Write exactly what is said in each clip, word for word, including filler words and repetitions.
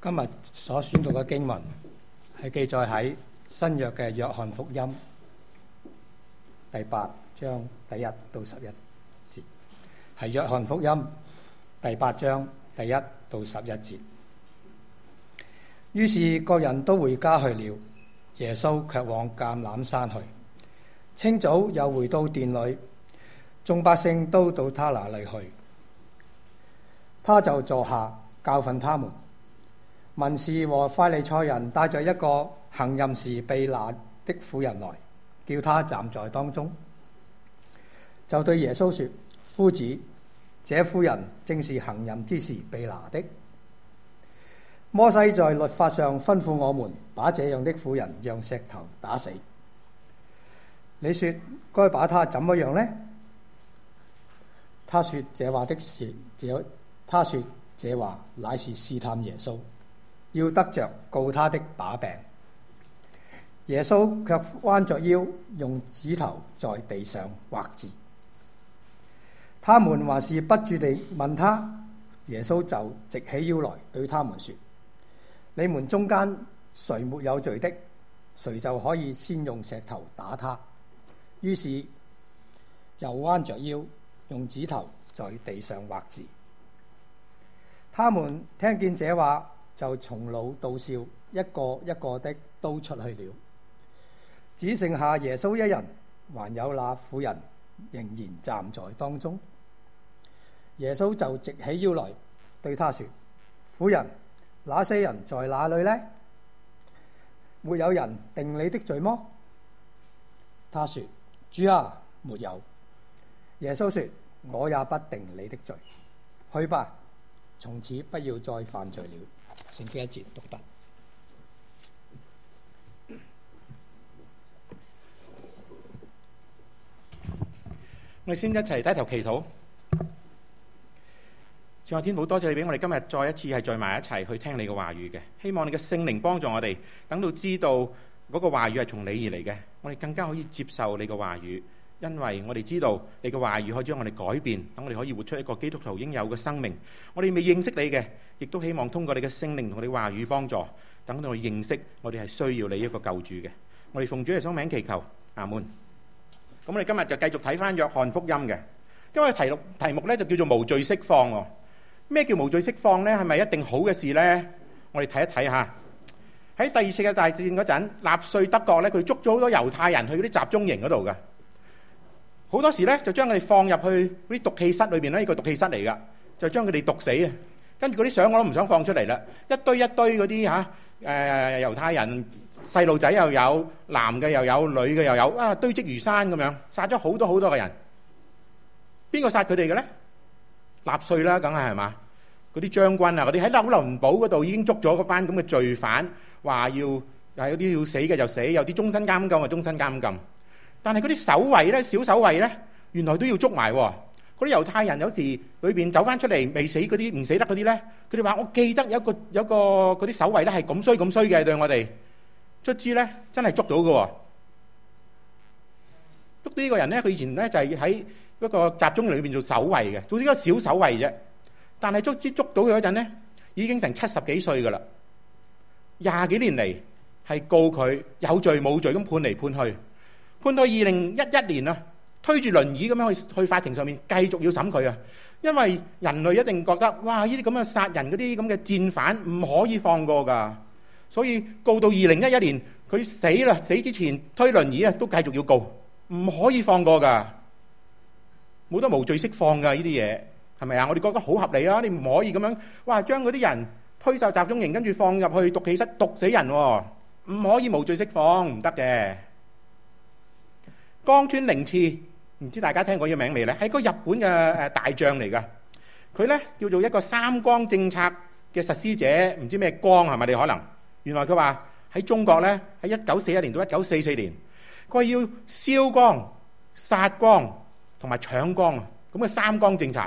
今日所選讀嘅經文係記載喺新約嘅約翰福音第八章第一到十一節，係約翰福音第八章第一到十一節。於是各人都回家去了，耶穌卻往橄欖山去。清早又回到殿裏，眾百姓都到他那裏去，他就坐下教訓他們。文士和法利賽人帶着一個行淫時被拿的婦人來，叫他站在當中，就對耶穌說：夫子，這婦人正是行淫之時被拿的。摩西在律法上吩咐我們把這樣的婦人用石頭打死。你說該把他怎麼樣呢？他說這話的是，他說這話乃是試探耶穌，要得着告他的把柄。耶穌卻彎着腰，用指頭在地上畫字。他們還是不住地問他，耶穌就直起腰來對他們說：你們中間誰沒有罪的，誰就可以先用石頭打他。於是又彎着腰，用指頭在地上畫字。他們聽見這話，就從老到少，一個一個的都出去了，只剩下耶穌一人，還有那婦人仍然站在當中。耶穌就直起腰來對他說：婦人，那些人在哪裏呢？沒有人定你的罪麼？他說：主啊，沒有。耶穌說：我也不定你的罪，去吧，從此不要再犯罪了。聖經一節讀畢。 我哋先一齊低頭祈禱。主啊，天父，多謝你俾我哋今日再一次係聚埋一齊去聽你嘅話語嘅。希望你嘅聖靈幫助我哋，等到知道嗰個話語係從你而嚟嘅，我哋更加可以接受你嘅話語，因為我哋知道你嘅話語可以將我哋改變，等我哋可以活出一個基督徒應有嘅生命。我哋未認識你嘅，亦都希望通過你嘅聖靈同你話語幫助，等到我哋認識我哋係需要你一個救主嘅。我哋奉主耶穌名祈求，阿門。咁我哋今日就繼續睇翻約翰福音嘅，因為題目題目咧就叫做無罪釋放喎。咩叫無罪釋放呢？係咪一定好嘅事呢？我哋睇一睇下。喺第二次世界大戰嗰陣，納粹德國咧，佢捉咗好多猶太人去嗰啲集中營嗰度嘅。好多時咧就將佢哋放入去嗰啲毒氣室裏邊咧，呢個毒氣室嚟噶，就將佢哋毒死啊！跟住嗰啲相我都唔想放出嚟啦，一堆一堆嗰啲嚇誒猶太人，細路仔又有，男嘅又有，女嘅又有，啊堆積如山咁樣，殺咗好多好多嘅人。邊個殺佢哋嘅咧？納粹啦，梗係係嘛？嗰啲將軍啊，嗰啲喺紐倫堡嗰度已經捉咗嗰班咁嘅罪犯，話要有啲要死嘅就死，有啲終身監禁啊，終身監禁。但係嗰啲守衛咧，小守衛咧，原來都要捉埋。嗰啲猶太人有時裏邊走翻出嚟未死嗰啲，唔死得嗰啲咧，佢哋話：我記得有一個有一個嗰啲守衛咧係咁衰咁衰嘅對我哋，卒之咧真係捉到嘅。捉到呢個人咧，佢以前咧就係喺嗰個集中營裏邊做守衛嘅，做呢個小守衛啫。但係卒之捉到佢嗰陣咧，已經成七十幾歲噶啦，廿幾年嚟係告佢有罪冇罪咁判嚟判去，判到二零一一年啊，推住輪椅咁樣去去法庭上面繼續要審佢啊。因為人類一定覺得哇，呢啲咁嘅殺人嗰啲咁嘅戰犯唔可以放過噶，所以告到二零一一年佢死啦，死之前推輪椅啊都繼續要告，唔可以放過噶。冇得無罪釋放㗎，呢啲嘢係咪啊？我哋覺得好合理啊！你唔可以咁樣，哇！將嗰啲人推晒集中營，跟住放入去毒氣室毒死人喎，唔可以無罪釋放，唔得嘅。岡村寧次，唔知大家聽過呢個名未咧？係個日本嘅誒大將嚟㗎。佢咧叫做一個三光政策嘅實施者，唔知咩光係咪？你可能原來佢話喺中國咧，喺一九四一年到一九四四年，佢要燒光、殺光同埋搶光啊！咁嘅三光政策，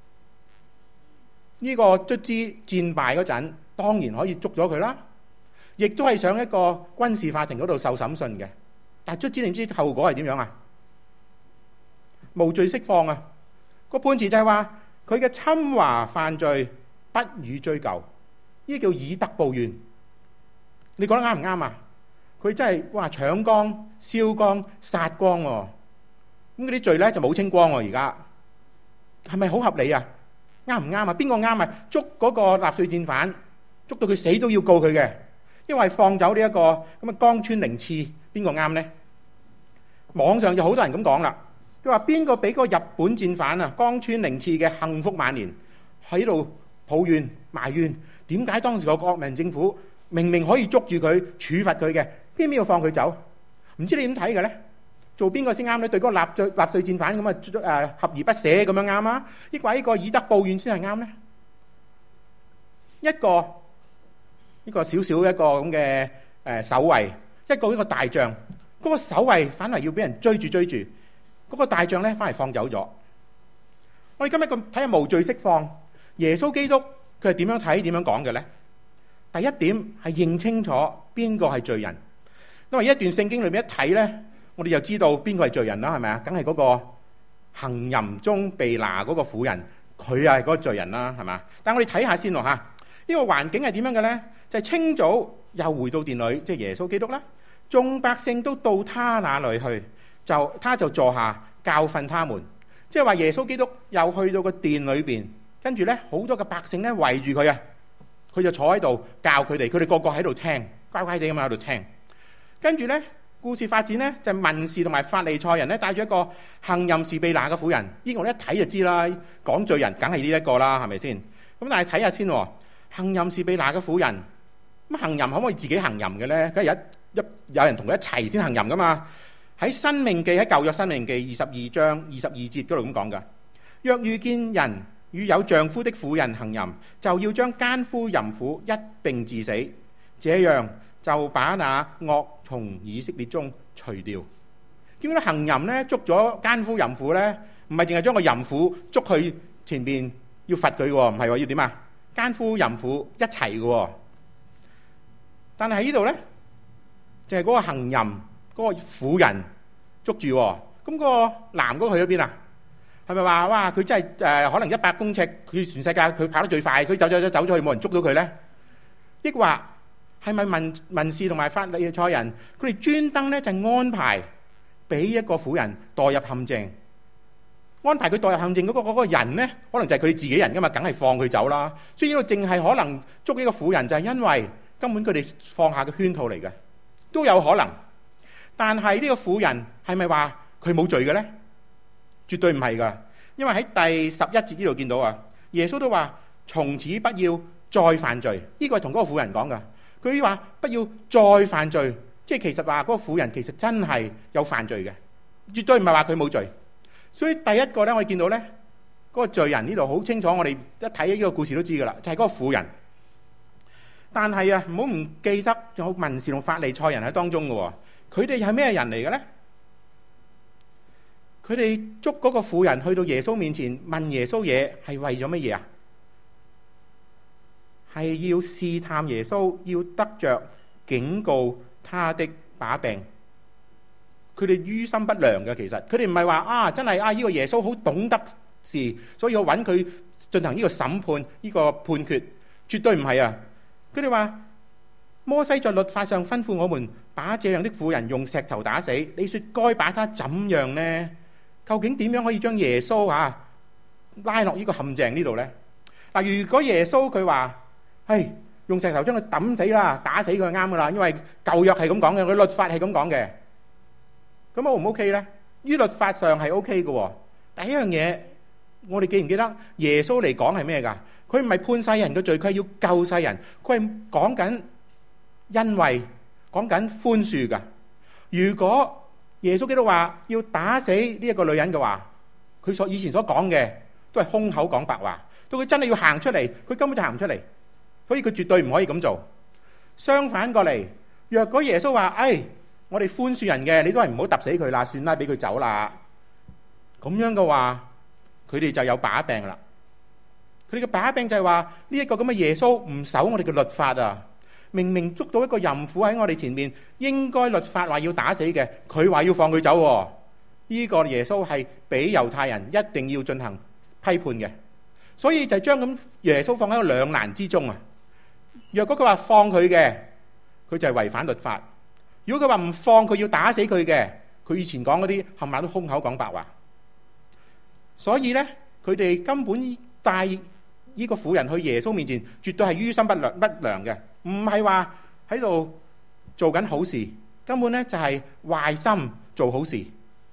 呢個卒之戰敗嗰陣，當然可以捉咗佢啦，亦都係上一個軍事法庭嗰度受審訊嘅。但係卒之你知後果係點樣啊？無罪釋放啊！個判詞就係話佢嘅侵華犯罪不予追究， 呢叫以德報怨。你覺得啱唔啱啊？佢真係哇搶光、燒光、殺光喎、哦。咁嗰啲罪咧就冇清光喎。而家係咪好合理啊？啱唔啱啊？邊個啱啊？捉嗰個納粹戰犯，捉到佢死都要告佢嘅，因為放走呢、這、一個咁嘅岡村寧次，邊個啱呢？網上就好多人咁講啦，佢話邊個俾個日本戰犯啊岡村寧次嘅幸福晚年喺度抱怨埋怨，點解當時個國民政府明明可以捉住佢處罰佢嘅，偏偏要放佢走？唔知你點睇嘅咧？做邊個先啱咧？對嗰個納粹納粹戰犯咁啊誒合而不捨咁樣啱啊？抑或呢個以德報怨先係啱咧？一個一個少少一個咁嘅誒守衛，一個呢個大將，嗰、嗰個守衛反而要俾人追住追住，嗰、嗰個大將咧反而放走咗。我哋今日咁睇下無罪釋放，耶穌基督佢係點樣睇點樣講嘅咧？第一點係認清楚邊個係罪人，因為一段聖經裏面一睇咧，我哋就知道邊個係罪人啦，係咪啊？梗係嗰個行淫中被拿嗰個婦人，佢係嗰個罪人啦，係嘛？但我哋睇下先喎嚇，呢個環境係點樣嘅咧？就係清早又回到殿裏，即係耶穌基督啦，眾百姓都到他那裏去，就他就坐下教訓他們，即係話耶穌基督又去到個殿裏邊，跟住咧好多嘅百姓咧圍住佢啊，佢就坐喺度教佢哋，佢哋個個喺度聽，乖乖地咁喺度聽。跟住咧故事發展咧就係文士同埋法利賽人咧帶住一個行淫時被拿嘅婦人，呢個我一睇就知啦，講罪人梗係呢一個啦，係咪先？咁但係睇下先喎，行淫時被拿嘅婦人，咁行淫可唔可以自己行淫嘅咧？梗係一一有人同佢一齊先行淫噶嘛？喺申命記，喺舊約申命記二十二章二十二節嗰度咁講噶，若遇見人與有丈夫的婦人行淫，就要將奸夫淫婦一並治死，這樣就把那惡從以色列中除掉。見到行淫咧，捉咗奸夫淫婦咧，唔係淨係將個淫婦捉去前邊要罰佢喎，唔係喎，要點啊？奸夫淫婦一齊嘅喎。但係喺呢度咧，就係嗰個行淫嗰個婦人捉住喎，咁個男嗰個去咗邊啊？係咪話哇佢真係誒、呃、可能一百公尺，佢全世界佢跑得最快，所以走走走走咗去，冇人捉到佢咧？抑或係咪文文士同埋法利賽人佢哋專登咧就安排俾一個婦人墮入陷阱，安排佢墮入陷阱嗰、嗰個嗰個人咧，可能就係佢哋自己人噶嘛，梗係放佢走啦。所以呢個淨係可能捉呢個婦人，就係因為根本佢哋放下嘅圈套嚟嘅，都有可能。但係呢個婦人係咪話佢冇罪嘅咧？絕對唔係噶，因為喺第十一節呢度見到啊，耶穌都話從此不要再犯罪。呢個係同嗰個婦人講噶，佢話不要再犯罪，即係其實話嗰個婦人其實真係有犯罪嘅，絕對唔係話佢冇罪。所以第一個咧，我哋見到咧嗰個罪人呢度好清楚，我哋一睇呢個故事都知噶啦，就係嗰個婦人。但係啊，唔好唔記得仲有文士同法利賽人喺當中嘅喎，佢哋係咩人嚟嘅咧？佢哋捉嗰個婦人去到耶穌面前問耶穌嘢，係為咗乜嘢啊？係要試探耶穌，要得着警告他的把柄。佢哋於心不良嘅，其實佢哋唔係話啊，真係啊呢個耶穌好懂得事，所以我揾佢進行呢個審判，呢個判決，絕對唔係啊！佢哋話摩西在律法上吩咐我們把這樣的婦人用石頭打死，你說該把他怎樣呢？究竟點樣可以將耶穌啊拉落呢個陷阱呢度呢？嗱，如果耶穌佢話，係用石頭將佢抌死啦，打死佢就啱噶啦，因為舊約係咁講嘅，佢律法係咁講嘅，咁 O 唔 O K 呢？於律法上係 O K 嘅。第一樣嘢，我哋記唔記得耶穌嚟講係咩噶？佢唔係判世人嘅罪，佢係要救世人，佢係講緊恩惠，講緊寬恕噶。如果耶穌基督話要打死呢一個女人嘅話，佢所以前所講嘅都係空口講白話，到佢真係要行出嚟，佢根本就行唔出嚟，所以佢絕對唔可以咁做。相反過嚟，若果耶穌話，哎，我哋寬恕人嘅，你都係唔好揼死佢啦，算啦，俾佢走啦。咁樣嘅話，佢哋就有把柄啦。佢哋嘅把柄就係話呢一個咁嘅耶穌唔守我哋嘅律法啊！明明捉到一個淫婦喺我哋前面，應該律法話要打死嘅，佢話要放佢走喎。呢個耶穌係俾猶太人一定要進行批判嘅，所以就將咁耶穌放喺個兩難之中啊！ 若果佢話放佢嘅，佢就係違反律法；如果佢話唔放佢，要打死佢嘅，佢以前講嗰啲冚唪唥都空口講白話。所以咧，佢哋根本帶呢個婦人去耶穌面前，絕對係於心不良不良嘅，唔係話喺度做緊好事，根本咧就係壞心做好事。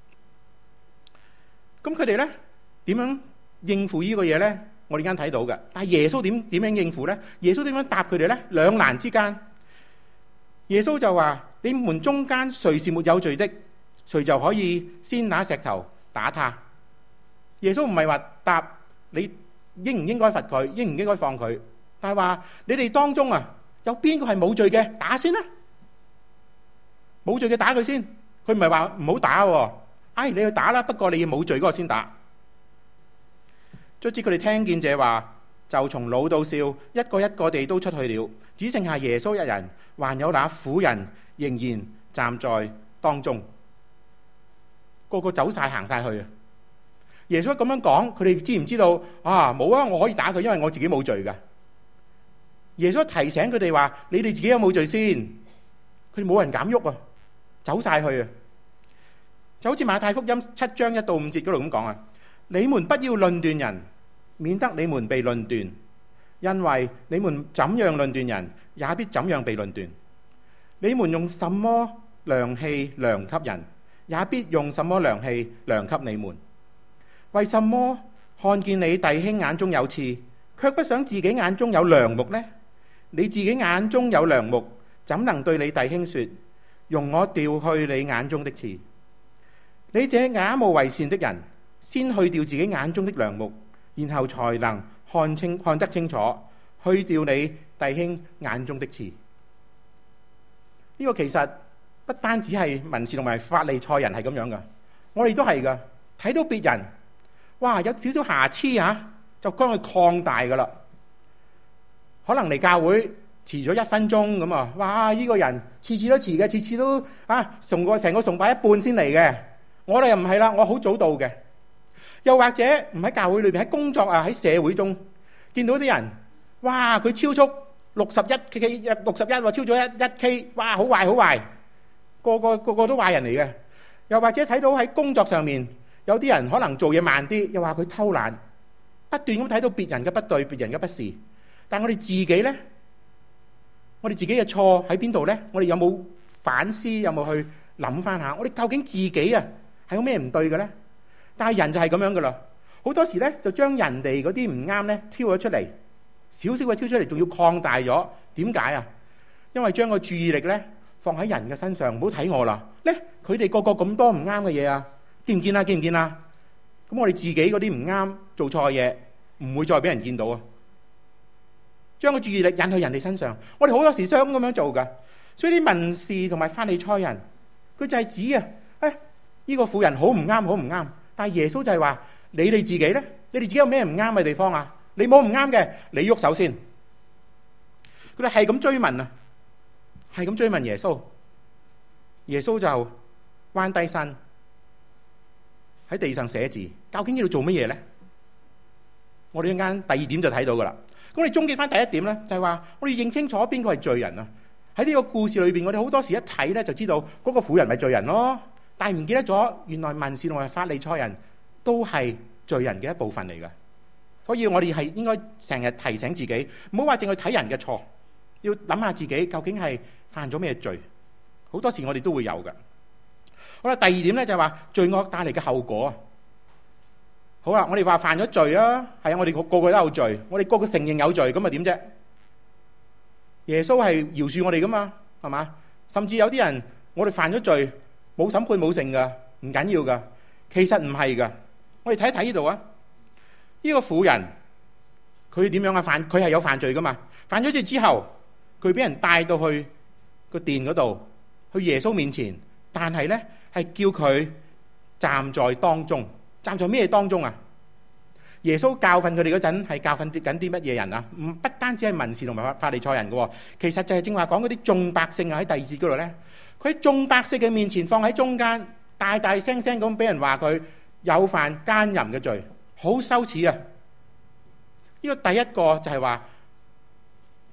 咁佢哋咧點樣應付呢個嘢咧？我哋啱睇到嘅，但係耶穌點點樣應付咧？耶穌點樣答佢哋咧？兩難之間，耶穌就話：你們中間誰是沒有罪的，誰就可以先拿石頭打他。耶穌唔係話答你應唔應該罰佢，應唔應該放佢，但係話你哋當中啊，有邊個係冇罪嘅，打先啦。冇罪嘅打佢先，佢唔係話唔好打喎。哎，你去打啦，不過你要冇罪嗰個先打。卒之佢哋聽見這話，就從老到少，一個一個地都出去了，只剩下耶穌一人，還有那婦人仍然站在當中。個個走晒行晒去啊！耶穌咁樣講，佢哋知唔知道啊？冇啊，我可以打佢，因為我自己冇罪噶。耶穌提醒佢哋話：你哋自己有冇罪先？佢哋冇人敢喐啊，走晒去啊！就好似馬太福音七章一到五節嗰度咁講啊。你們不要論斷人，免得你們被論斷，因為你們怎樣論斷人，也必怎樣被論斷。你們用什麼量器量給人，也必用什麼量器量給你們。為什麼看見你弟兄眼中有刺，卻不想自己眼中有梁木呢？你自己眼中有梁木，怎能對你弟兄說：容我掉去你眼中的刺？你這假冒為善的人，先去掉自己眼中的梁木，然後才能看清看得清楚，去掉你弟兄眼中的刺。呢個其實不單止係文士同埋法利賽人係咁樣噶，我哋都係噶。睇到別人，哇，有少少瑕疵啊，就將佢擴大噶啦。可能嚟教會遲咗一分鐘咁啊，哇！呢個人次次都遲嘅，次次都啊，崇過成個崇拜一半先嚟嘅。我哋又唔係啦，我好早到嘅。又或者唔喺教會裏邊，喺工作啊，喺社會中見到啲人，哇！佢超速六十一 K， 六十一喎，超咗一一 K， 哇！好壞好壞，個個個個都壞人嚟嘅。又或者睇到喺工作上面有啲人可能做嘢慢啲，又話佢偷懶，不斷咁睇到別人嘅不對，別人嘅不是。但我哋自己呢，我哋自己嘅錯喺邊度呢？我哋有冇反思？有冇去諗翻下？我哋究竟自己啊係有咩唔對嘅呢？但係人就係咁樣噶啦，好多時咧就將人哋嗰啲唔啱咧挑咗出嚟，少少嘅挑出嚟，仲要擴大咗。點解啊？因為將個注意力咧放喺人嘅身上，唔好睇我啦。咧佢哋個個咁多唔啱嘅嘢啊，見唔見啊？見唔見啊？咁我哋自己嗰啲唔啱做錯嘢，唔會再俾人見到啊！將個注意力引去人哋身上，我哋好多時想咁樣做噶。所以啲文士同埋法利賽人，佢就係指啊，誒呢個婦人好唔啱，好唔啱。但係耶穌就係話：你哋自己咧，你哋自己有咩唔啱嘅地方啊？你冇唔啱嘅，你喐手先。佢哋係咁追問啊，係咁追問耶穌。耶穌就彎低身喺地上寫字，究竟要做乜嘢咧？我哋一陣間第二點就睇到噶啦。咁我哋終結翻第一點咧，就係話我哋認清楚邊個係罪人啊！喺呢個故事裏邊，我哋好多時一睇咧就知道嗰個婦人咪罪人咯。但係唔記得咗，原來文士同埋法利賽人都係罪人嘅一部分嚟嘅，所以我哋係應該成日提醒自己，唔好話淨去睇人嘅錯，要諗下自己究竟係犯咗咩罪。好多時我哋都會有嘅。好啦，第二點咧就係話罪惡帶嚟嘅後果。好啦，我哋話犯咗罪啊，係啊，我哋個個都有罪，我哋個個承認有罪，咁咪點啫？耶穌係饒恕我哋噶嘛，係嘛？甚至有啲人我哋犯咗罪，冇審判冇成噶，唔緊要噶。其實唔係噶，我哋睇一睇呢度啊。呢個婦人佢點樣啊？犯佢係有犯罪噶嘛？犯咗罪之後，佢俾人帶到去個殿嗰度，去耶穌面前，但係咧係叫佢站在當中，站在咩當中啊？耶穌教訓佢哋嗰陣係教訓緊啲乜嘢人啊？唔不單止係文士同埋法利賽人噶，其實就係正話講嗰啲眾百姓啊。喺第二節嗰度咧。佢喺眾百姓嘅面前放喺中間，大大聲聲咁俾人話佢有犯奸淫嘅罪，好羞恥啊！呢個第一個就係話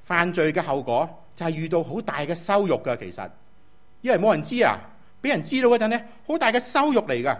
犯罪嘅後果就係遇到好大嘅羞辱㗎。其實以為冇人知啊，俾人知道嗰陣咧，好大嘅羞辱嚟㗎。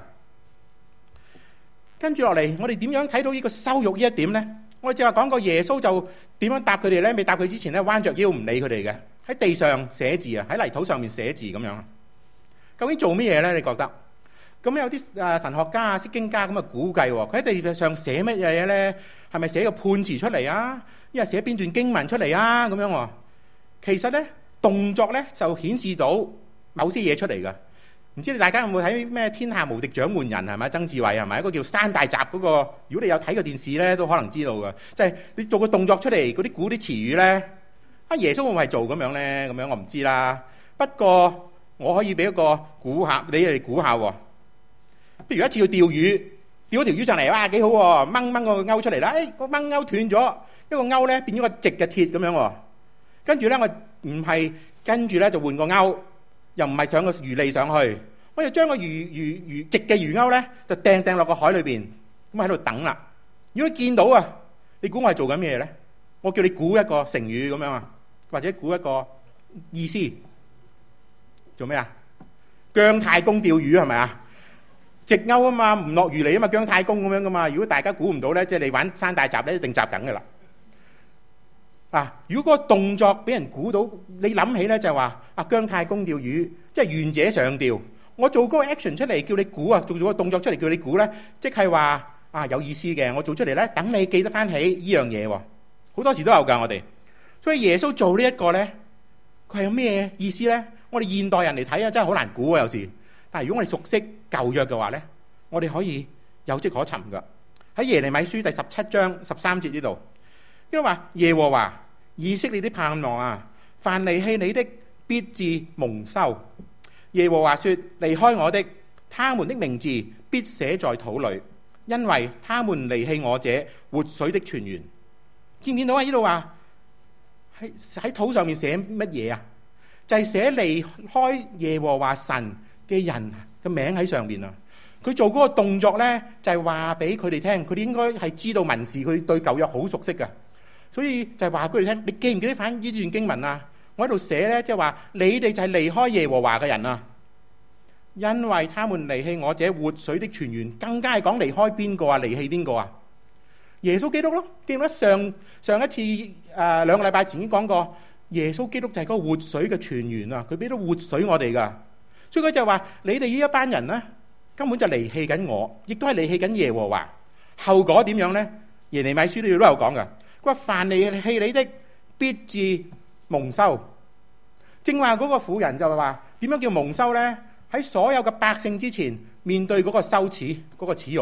跟住落嚟，我哋點樣睇到呢個羞辱呢一點呢？我哋就話講過耶穌就點樣答佢哋呢？未答佢之前咧，彎着腰唔理佢哋嘅，喺地上寫字啊，喺泥土上面寫字咁樣。究竟做咩嘢呢？你覺得？咁有啲誒神學家啊、釋經家咁啊估計喎，佢喺地上寫乜嘢嘢呢？係咪寫個判詞出嚟啊？因為寫邊段經文出嚟啊？咁樣喎。其實呢，動作呢就顯示到某些嘢出嚟㗎。唔知你大家有冇睇咩《天下無敵獎門人》係咪？曾志偉係咪一個叫山大閘嗰個？如果你有睇過電視咧，都可能知道嘅。即係你做個動作出嚟，嗰啲估啲詞語咧，啊耶穌會唔會係做咁樣咧？咁樣我唔知啦。不過我可以俾一個估下，你哋估下喎。譬如一次去釣魚，釣咗條魚上嚟，哇幾好喎！掹掹個鈎出嚟啦，誒個掹鈎斷咗，一個鈎咧變咗個直嘅鐵咁樣喎。跟住咧我唔係跟住咧就換個鈎。又唔係上個魚脷上去，我就將個魚魚魚直嘅魚鈎咧，就掟掟落個海裏邊，咁喺度等啦。如果你見到啊，你估我係做緊咩咧？我叫你估一個成語咁樣啊，或者估一個意思，做咩啊？姜太公釣魚係咪啊？直鈎啊嘛，唔落魚脷啊嘛，姜太公咁樣噶嘛。如果大家估唔到咧，即係你玩山大閘咧，一定閘緊噶啦。啊！如果個動作俾人估到，你諗起咧就係話啊姜太公釣魚，即係願者上釣。我做嗰個 action 出嚟叫你估啊，做咗個動作出嚟叫你估咧，即係話啊有意思嘅。我做出嚟咧，等你記得翻起呢樣嘢喎。好多時都有㗎，我哋。所以耶穌做呢一個咧，佢係有咩意思咧？我哋現代人嚟睇啊，真係好難估啊有時。但係如果我哋熟悉舊約嘅話咧，我哋可以有跡可尋㗎。喺耶利米書第十七章十三節呢度。因為話耶和華以色列的盼望啊，凡離棄你的必致蒙羞。耶和華說：離開我的，他們的名字必寫在土裏，因為他們離棄我這活水的泉源。見唔見到啊？呢度話喺喺土上面寫乜嘢啊？就係、是、寫離開耶和華神嘅人嘅名喺上面啊！佢做嗰個動作呢，就係話俾佢哋聽，佢哋應該係知道文士，佢對舊約好熟悉㗎。所以就係話俾佢哋聽，你記唔記得翻呢段經文啊？我喺度寫咧，即係話你哋就係離開耶和華嘅人啊，因為他們離棄我這活水的泉源，更加係講離開邊個啊？離棄邊個啊？耶穌基督咯。記唔記得上上一次誒、呃、兩個禮拜前已經講過，耶穌基督就係嗰個活水嘅泉源啊！佢俾到活水我哋噶，所以佢就話你哋呢一班人咧，根本就離棄緊我，亦都係離棄緊耶和華。後果點樣咧？耶利米書都都有講噶。佢話凡離棄你的，必致蒙羞。正話嗰個婦人就係話點樣叫蒙羞呢？喺所有嘅百姓之前面對嗰個羞恥，嗰個恥辱。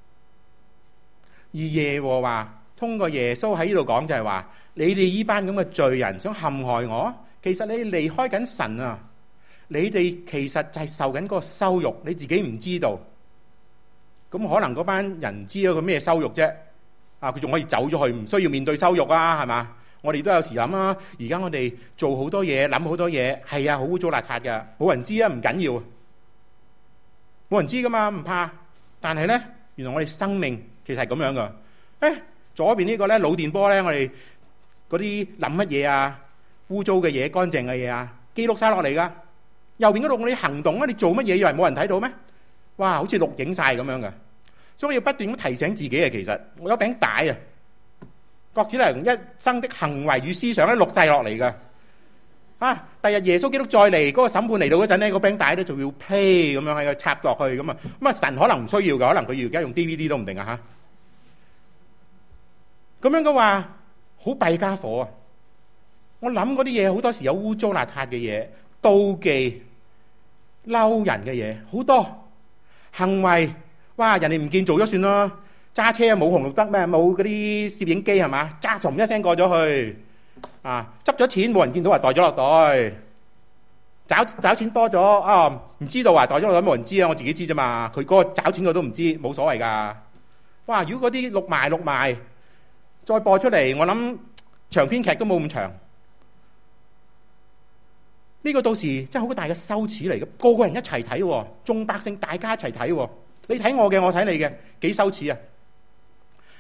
而耶和華通過耶穌喺呢度講就係話：你哋呢班咁嘅罪人想陷害我，其實你離開緊神啊！你哋其實就係受緊嗰個羞辱，你自己唔知道。咁可能嗰班人知咗佢咩羞辱啫？啊！佢仲可以走咗去，唔需要面對羞辱啊，係嘛？我哋都有時諗啊。而家我哋做好多嘢，諗好多嘢，係啊，好污糟邋遢㗎，冇人知啊，唔緊要，冇人知噶嘛，唔怕。但係咧，原來我哋生命其實係咁樣噶。誒，左邊呢個咧腦電波咧，我哋嗰啲諗乜嘢啊，污糟嘅嘢、乾淨嘅嘢啊，記錄晒落嚟噶。右邊嗰度我哋行動啊，你做乜嘢以為冇人睇到咩？哇，好似錄影晒咁樣噶。所以要不斷咁提醒自己啊，其實我有餅帶啊，各自嚟一生的行為與思想咧錄晒落嚟噶。啊，第日耶穌基督再嚟嗰個審判嚟到嗰陣咧，個餅帶咧就要 play 咁樣喺度插落去咁啊。咁啊，神可能唔需要噶，可能佢而家用 D V D 都唔定啊吓。咁樣嘅話，好弊家伙啊！我諗嗰啲嘢好多時有污糟邋遢嘅嘢、妒忌、嬲人嘅嘢，好多行為。哇！人哋唔見做咗算咯，揸車冇紅綠燈咩？冇嗰啲攝影機係嘛？揸唰一聲過咗去，啊！執咗錢冇人見到，話袋咗落袋，找找錢多咗啊！唔知道話袋咗落袋冇人知啊，我自己知啫嘛。佢嗰個找錢個都唔知，冇所謂㗎。哇！如果嗰啲錄埋錄埋，再播出嚟，我諗長篇劇都冇咁長。呢個到時真係好大嘅羞恥嚟嘅，個個人一齊睇喎，眾百姓大家一齊睇喎。你睇我嘅，我睇你嘅，幾羞恥啊！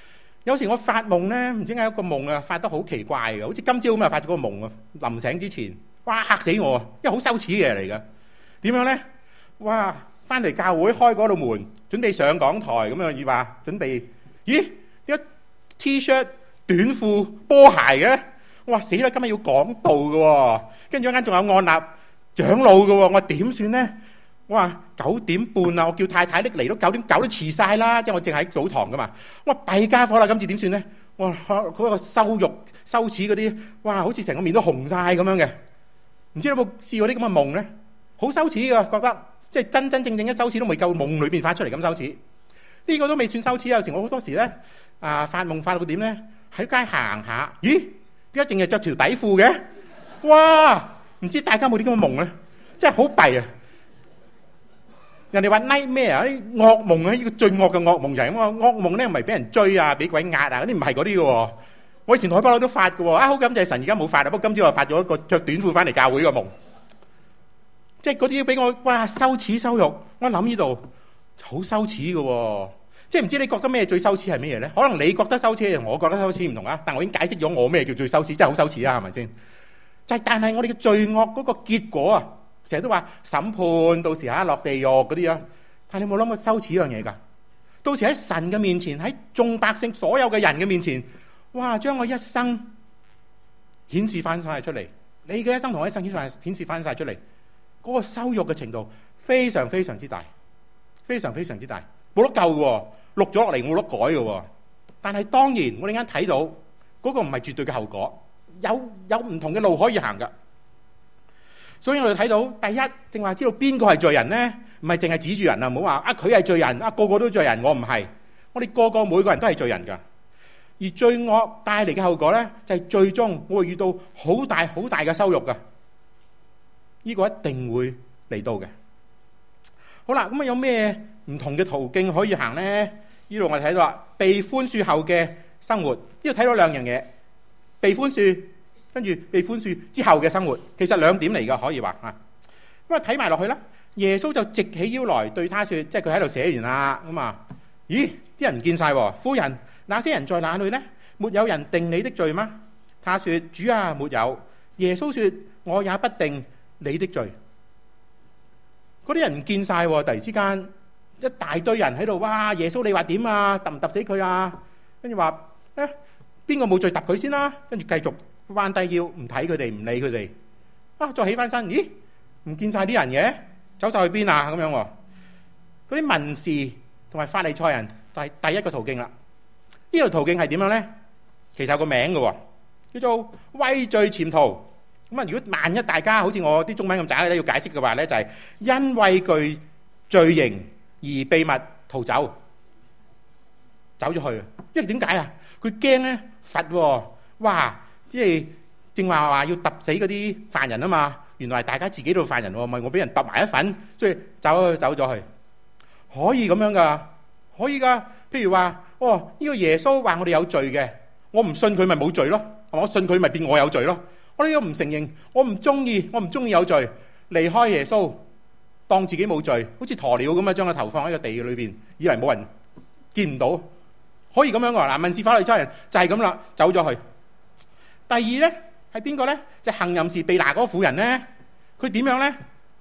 有時我發夢咧，唔知點解有個夢啊，發得好奇怪嘅，好似今朝咁啊，發咗個夢啊，臨醒之前，哇嚇死我啊，因為好羞恥嘅嘢嚟㗎。點樣咧？哇！翻嚟教會開嗰度門，準備上講台咁樣，話準備，咦？一 T-shirt 短褲波鞋嘅，我話死啦！今日要講道嘅喎，跟住一間仲有按立長老嘅喎，我話點算咧？我話九點半啊，我叫太太拎嚟都九點九都遲晒啦，即係我淨喺早堂噶嘛。我話弊家伙啦，今次點算咧？我話嗰個羞辱、羞恥嗰啲，哇，好似成個面都紅晒咁樣嘅。唔知有冇試過啲咁嘅夢咧？好羞恥噶，覺得即係真真正正嘅羞恥都未夠夢裏邊發出嚟咁羞恥。呢個都未算羞恥，有時我好多時咧啊發夢發到點咧？喺街行下，咦？點解淨係着條底褲嘅？哇！唔知大家有冇啲咁嘅夢咧？真係好弊啊！人哋話 nightmare 啊，啲惡夢啊，呢個最惡嘅惡夢就係咁啊！惡夢咧唔係俾人追啊，俾鬼壓啊，嗰啲唔係嗰啲嘅喎。我以前海波佬都發嘅喎，啊好感謝神，而家冇發啦。不過今朝又發咗一個着短褲翻嚟教會嘅夢，即係嗰啲俾我哇羞恥羞辱。我諗呢度好羞恥嘅喎，即係唔知你覺得咩最羞恥係咩嘢咧？可能你覺得羞恥，我覺得羞恥唔同啊。但我已經解釋咗我咩叫最羞恥，真係好羞恥啊，係咪先？就係但係我哋嘅罪惡嗰個結果啊！成日都話審判，到時嚇落地獄嗰啲啊，但係你冇諗過羞恥一樣嘢㗎？到時喺神嘅面前，喺眾百姓所有嘅人嘅面前，哇！將我一生顯示翻晒出嚟，你嘅一生同我一生顯示顯示翻晒出嚟，嗰個羞辱嘅程度非常非常之大，非常非常之大，冇得救嘅喎，錄咗落嚟冇得改嘅喎。但係當然我哋啱睇到嗰個唔係絕對嘅後果，有有唔同嘅路可以行㗎。所以我哋睇到，第一，正話知道邊個係罪人咧？唔係淨係指住人啊！唔好話啊，佢係罪人啊，個個都罪人，我唔係。我哋個個每個人都係罪人噶。而罪惡帶嚟嘅後果咧，就係最終我會遇到好大好大嘅羞辱噶。呢個一定會嚟到嘅。好啦，咁啊有咩唔同嘅途徑可以行咧？呢度我哋睇到啦，被寬恕後嘅生活。呢度睇到兩樣嘢，被寬恕。跟住被寬恕之後嘅生活，其實兩點嚟㗎，可以話啊。咁啊睇埋落去啦，耶穌就直起腰來對他說，即係佢喺度寫完啦。咁啊，咦？啲人唔見晒喎，夫人，那些人在哪裏呢？沒有人定你的罪嗎？他說：主啊，沒有。耶穌說：我也不定你的罪。嗰啲人唔見晒喎，突然之間一大堆人喺度，哇！耶穌你話點啊？揼唔揼死佢啊？跟住話誒，邊個冇罪揼佢先啦？跟住繼續。彎低腰唔睇佢哋，唔理佢哋啊！再起翻身，咦？唔見晒啲人嘅，走晒去邊啊？咁樣喎，嗰啲文士同埋法利賽人就係第一個途徑啦。呢條途徑係點樣咧？其實有個名嘅喎，叫做畏罪潛逃。咁啊，如果萬一大家好似我啲中文咁渣咧，要解釋嘅話咧，就係因畏懼罪刑而秘密逃走，走咗去。因為點解啊？佢驚咧罰喎，哇！即係正話話要揼死嗰啲犯人啊嘛，原來係大家自己度犯人喎，唔係我俾人揼埋一份，所以走走咗去，可以咁樣噶，可以噶。譬如話，哦，呢個耶穌話我哋有罪嘅，我唔信佢咪冇罪咯，我信佢咪變我有罪咯。我呢個唔承認，我唔中意，我唔中意有罪，離開耶穌，當自己冇罪，好似鴕鳥咁樣將個頭放喺個地裏邊，以為冇人見唔到，可以咁樣噶。嗱，民事法律差人就係咁啦，走咗去。第二咧係邊個咧？就行淫時被拿嗰個婦人咧，佢點樣咧？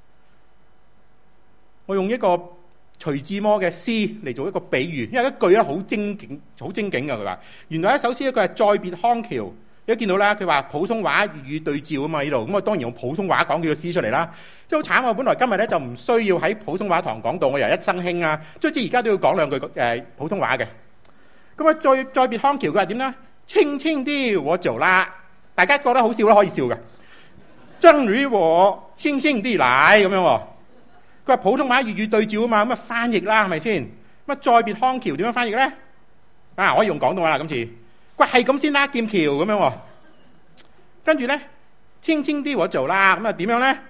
我用一個徐志摩嘅詩嚟做一個比喻，因為一句咧好精警、好精警嘅。佢話原來一首詩咧，佢係再別康橋，你都見到啦。佢話普通話粵語對照啊嘛，呢度咁我當然用普通話講佢個詩出嚟啦。即係好慘啊！本來今日咧就唔需要喺普通話堂講到，我由一生興啊，即係而家都要講兩句誒、呃、普通話嘅。咁啊，再再別康橋，佢話點咧？輕輕啲我走啦，大家覺得好笑啦，可以笑嘅。正如我輕輕啲嚟咁樣喎。佢話普通話粵語對照啊嘛，咁啊翻譯啦，係咪先？咁啊再別康橋點樣翻譯咧？啊，可以用廣東話啦，今次。佢話係咁先啦，劍橋咁樣喎。跟住咧，輕輕啲我走啦，咁啊點樣咧？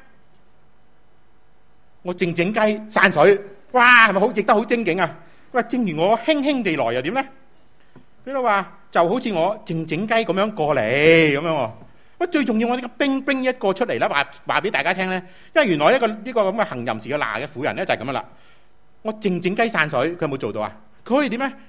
我靜靜雞散水，哇，係咪好譯得好精警啊？佢話正如我輕輕地來又點咧？佢都話就好似我靜靜雞咁樣過嚟咁樣喎。喂，最重要我呢個冰冰一個出嚟啦，話話俾大家聽咧。因為原來呢個呢個咁嘅行淫時嘅拿嘅婦人咧就係咁樣啦。我靜靜雞散水，佢有冇做到啊？佢可以點咧？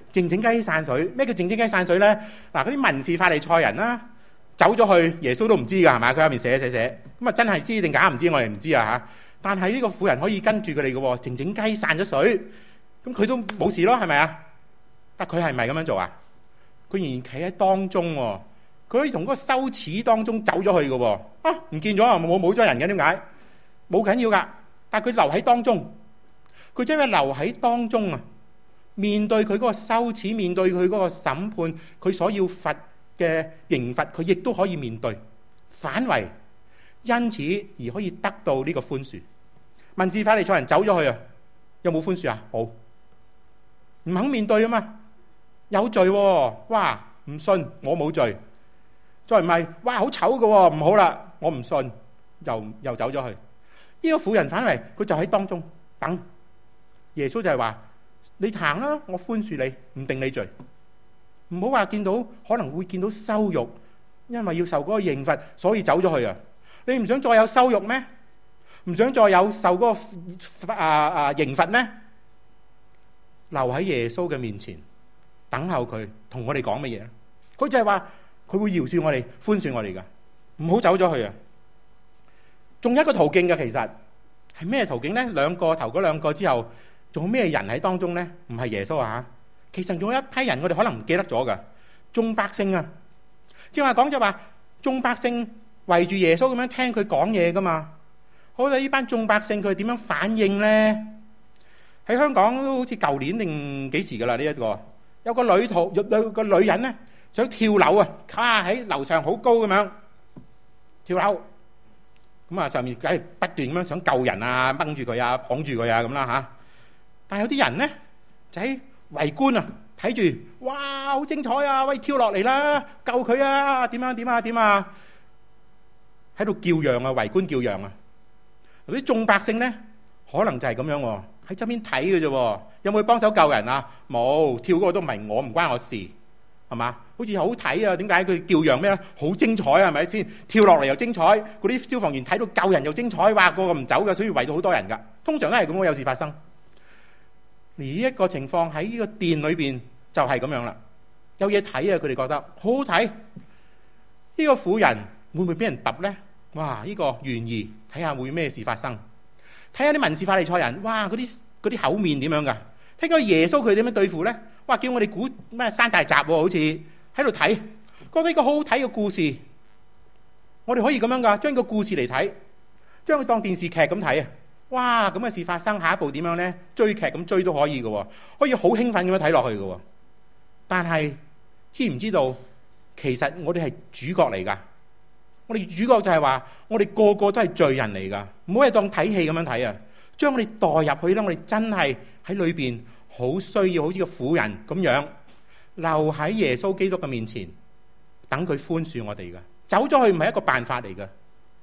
靜靜雞散水。咩叫靜靜雞散水咧？嗱，嗰啲文士法利賽人啦，走咗去，耶穌都唔知㗎，係咪？佢下面寫寫寫，咁啊真係知定假唔知，我哋唔知啊嚇。但係呢個婦人可以跟住佢哋嘅喎，靜靜雞散咗水，咁佢都冇事咯，係咪啊？但佢係咪咁樣做啊？佢仍然企喺當中喎，佢可以從嗰個羞恥當中走咗去嘅喎。啊，唔見咗啊，冇冇咗人嘅，點解？冇緊要㗎，但係佢留喺當中，佢將佢留喺當中啊！面對佢嗰個羞恥，面對佢嗰個審判，佢所要罰嘅刑罰，佢亦都可以面對，反為因此而可以得到呢個寬恕。文士法利賽人走咗去啊，有冇寬恕啊？冇，唔肯面對啊嘛，有罪喎，哇！唔信我冇罪，再唔係哇好醜㗎喎，唔好啦，我唔信，又又走咗去。呢個婦人反為佢就喺當中等，耶穌就係話。你行啦，我寬恕你，唔定你罪。唔好話見到可能會見到羞辱，因為要受嗰個刑罰，所以走咗去啊！你唔想再有羞辱咩？唔想再有受嗰個啊啊刑罰咩？留喺耶穌嘅面前，等候佢同我哋講乜嘢？佢就係話佢會饒恕我哋，寬恕我哋噶，唔好走咗去啊！仲有一個途徑嘅，其實係咩途徑咧？兩個頭嗰兩個之後。仲有咩人喺當中呢？唔係耶穌啊！其實仲有一批人，我哋可能唔記得咗噶。眾百姓啊，正話講就話眾百姓圍住耶穌咁樣聽佢講嘢噶嘛。好啦，呢班眾百姓佢點樣反應呢？喺香港都好似舊年定幾時噶啦？呢一個有個女徒有有個女人呢，想跳樓啊！卡喺樓上好高咁樣跳樓，咁啊上面梗係不斷咁樣想救人啊，掹住佢啊，綁住佢啊咁啦嚇。但係有啲人咧就喺圍觀啊，睇住，哇，好精彩啊！喂，跳落嚟啦，救佢啊！點啊點啊點啊！喺度叫嚷啊，圍觀叫嚷啊！嗰啲眾百姓咧，可能就係咁樣喎，喺側邊睇嘅啫。有冇去幫手救人啊？冇，跳嗰個都唔係我，唔關我事，係嘛？好似好睇啊！點解佢叫嚷咩咧？好精彩啊，係咪先？跳落嚟又精彩，嗰啲消防員睇到救人又精彩，哇！個個唔走嘅，所以圍到好多人㗎。通常都係咁，有事發生。而呢一個情況喺呢個殿裏邊就係咁樣啦，有嘢睇啊！佢哋覺得好好睇。呢個婦人會唔會俾人揼呢？哇！呢個懸疑，睇下會咩事發生？睇下啲文士法利賽人，哇！嗰啲嗰啲口面點樣噶？睇下耶穌佢點樣對付呢？哇！叫我哋估咩山大閘喎？好似喺度睇，覺得呢個好好睇嘅故事。我哋可以咁樣噶，將個故事嚟睇，將佢當電視劇咁睇啊！哇！咁嘅事發生，下一步點樣呢？追劇咁追都可以嘅，可以好興奮咁樣睇落去嘅。但係知唔知道，其實我哋係主角嚟噶。我哋主角就係話，我哋個個都係罪人嚟噶，唔好係當睇戲咁樣睇啊！將我哋代入去啦，我哋真係喺裏邊好需要，好似個婦人咁樣留喺耶穌基督嘅面前，等佢寬恕我哋噶。走咗去唔係一個辦法嚟噶。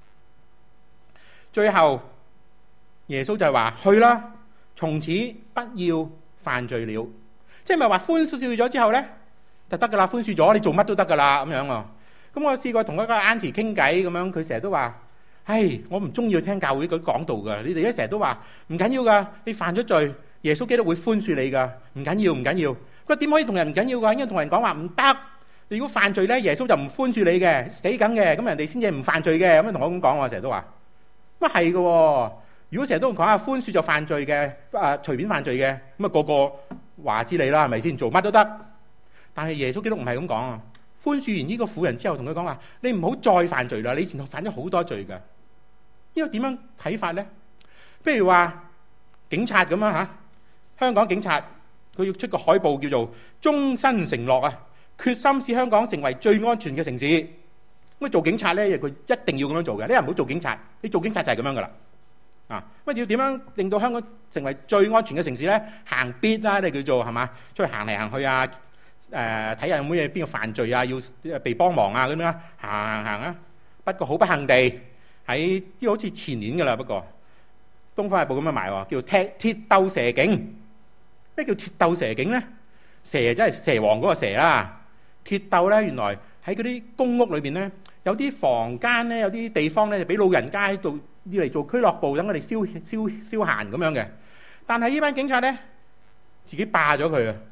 最後。耶穌就係話去啦，從此不要犯罪了。即係咪話寬恕咗之後呢，就得噶啦？寬恕咗，你做乜都得噶啦咁樣啊？咁我試過同一個 auntie 傾偈咁樣，佢成日都話：唉，我唔中意去聽教會佢講道噶。你哋咧成日都話唔緊要噶，你犯咗罪，耶穌基督會寬恕你噶，唔緊要唔緊要。佢話點可以同人唔緊要噶？應該同人講話唔得。你如果犯罪呢，耶穌就唔寬恕你嘅，死梗嘅。咁人哋先至唔犯罪嘅。咁樣同我咁講，我成日都話乜係噶？如果成日都講下寬恕就犯罪嘅，啊隨便犯罪嘅，咁啊個個話之你啦，係咪先？做乜都得。但係耶穌基督唔係咁講啊！寬恕完呢個婦人之後，同佢講話：你唔好再犯罪啦！你以前犯咗好多罪噶。呢個點樣睇法咧？譬如話警察咁啊嚇，香港警察佢要出個海報叫做終身承諾啊，決心使香港成為最安全嘅城市。咁做警察咧，佢一定要咁樣做嘅。你又唔好做警察，你做警察就係咁樣噶啦。啊！乜要點樣令到香港成為最安全嘅城市咧？行必啦，你叫做係嘛？出去行嚟行去啊！誒、呃，睇下有冇嘢邊個犯罪啊？要被幫忙啊咁樣行行行啊！不過好不幸地喺呢個好似前年噶啦，不過《東方日報》咁樣賣喎，叫鐵鐵鬥蛇警。咩叫鐵鬥蛇警咧？蛇真係蛇王嗰個蛇啦。鐵鬥咧，原來喺嗰啲公屋裏邊咧，有啲房間咧，有啲地方咧，就俾老人家喺度。要嚟做俱樂部，等我哋消消消閒咁樣嘅。但係呢班警察咧，自己霸咗佢啊！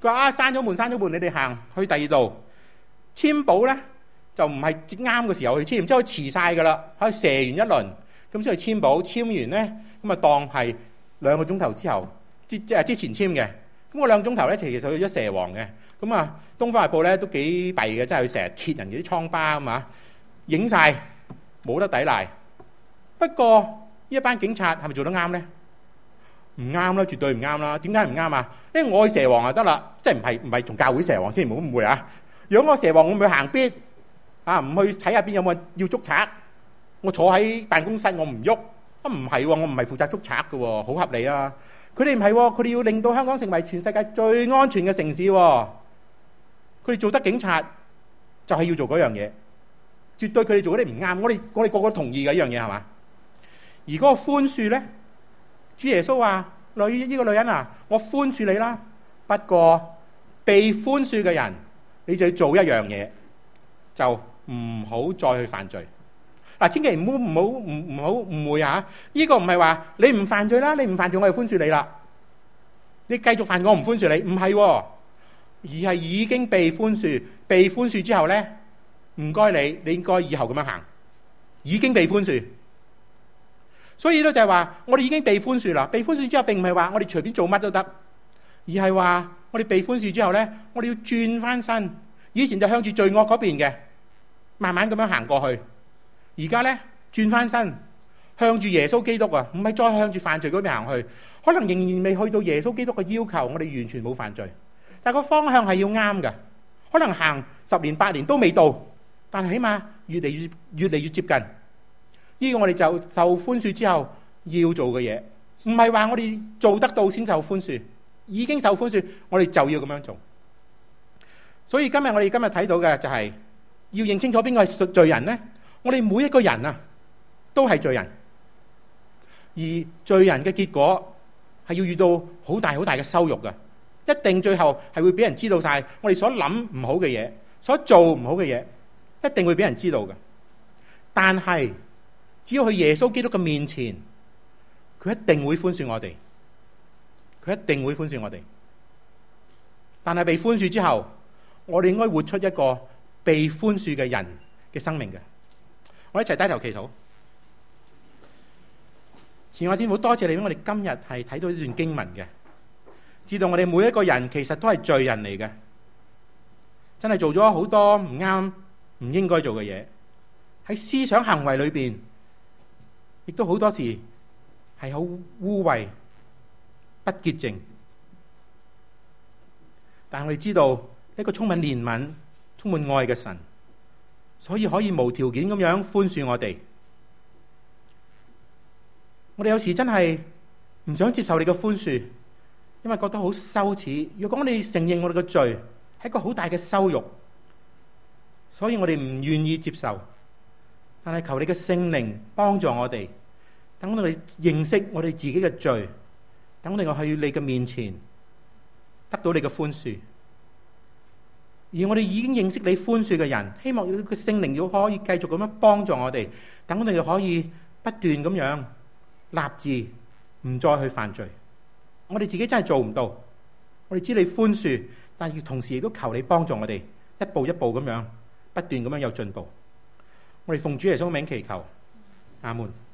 佢話啊，閂咗門，閂咗門，你哋行去第二度簽簿咧，就唔係啱嘅時候去簽，即係佢遲晒噶啦，可以射完一輪咁先去簽簿，簽完咧咁啊當係兩個鐘頭之後之即係之前簽嘅。咁我兩個鐘頭咧，其實去咗蛇王嘅。咁啊，東方日報咧都幾弊嘅，真係佢成日揭人哋啲瘡疤啊嘛，影晒冇得抵賴。不過呢一班警察係咪做得啱咧？唔啱啦，絕對唔啱啦。點解唔啱啊？因為我去蛇王就得啦，即係唔係唔係同教會蛇王先，唔好誤會啊。如果我蛇王，我咪去行邊啊？唔去睇下邊有冇人要捉賊？我坐喺辦公室，我唔喐。啊，唔係喎，我唔係負責捉賊嘅喎，好合理啊。佢哋唔係喎，佢哋要令到香港成為全世界最安全嘅城市喎。佢哋做得警察就係要做嗰樣嘢，絕對佢哋做嗰啲唔啱。我哋我哋個個同意嘅一樣嘢係嘛？而嗰個寬恕咧，主耶穌話：女呢個女人啊，我寬恕你啦。不過被寬恕嘅人，你就要做一樣嘢，就唔好再去犯罪。嗱，千祈唔好唔好唔唔好誤會啊！呢個唔係話你唔犯罪啦，你唔犯罪我就寬恕你啦。你繼續犯我唔寬恕你，唔係喎。而係已經被寬恕，被寬恕之後呢，唔該你，你應該以後咁樣行。已經被寬恕，所以咧就係話，我哋已經被寬恕啦。被寬恕之後並唔係話我哋隨便做乜都得，而係話我哋被寬恕之後呢，我哋要轉翻身。以前就向住罪惡嗰邊嘅，慢慢咁樣行過去。而家呢，轉翻身，向住耶穌基督啊，唔係再向住犯罪嗰邊行去。可能仍然未去到耶穌基督嘅要求，我哋完全冇犯罪。但係個方向係要啱嘅，可能行十年八年都未到，但係起碼越嚟越越嚟越接近。呢個我哋就受寬恕之後要做嘅嘢，唔係話我哋做得到先受寬恕，已經受寬恕，我哋就要咁樣做。所以今日我哋今日睇到嘅就係要認清楚邊個係罪人呢？我哋每一個人啊都係罪人，而罪人嘅結果係要遇到好大好大嘅羞辱嘅。一定最後係會俾人知道晒我哋所諗唔好嘅嘢，所做唔好嘅嘢，一定會俾人知道嘅。但係只要去耶穌基督嘅面前，佢一定會寬恕我哋，佢一定會寬恕我哋。但係被寬恕之後，我哋應該活出一個被寬恕嘅人嘅生命嘅。我一齊低頭祈禱。慈愛天父，多謝你俾我哋今日係睇到呢段經文嘅。知道我哋每一個人其實都係罪人嚟嘅，真係做咗好多唔啱、唔應該做嘅嘢，喺思想行為裏邊，亦都好多時係好污穢、不潔淨。但係我哋知道一個充滿憐憫、充滿愛嘅神，所以可以無條件咁樣寬恕我哋。我哋有時真係唔想接受你嘅寬恕。因為覺得好羞恥，如果我哋承認我哋嘅罪，係一個好大嘅羞辱，所以我哋唔願意接受。但係求你嘅聖靈幫助我哋，等我哋認識我哋自己嘅罪，等我哋去你嘅面前得到你嘅寬恕。而我哋已經認識你寬恕嘅人，希望你嘅聖靈要可以繼續咁樣幫助我哋，等我哋可以不斷咁樣立志唔再去犯罪。我哋自己真係做唔到，我哋知你寬恕，但係同時亦都求你幫助我哋一步一步咁樣不斷咁樣有進步。我哋奉主耶穌名祈求，阿門。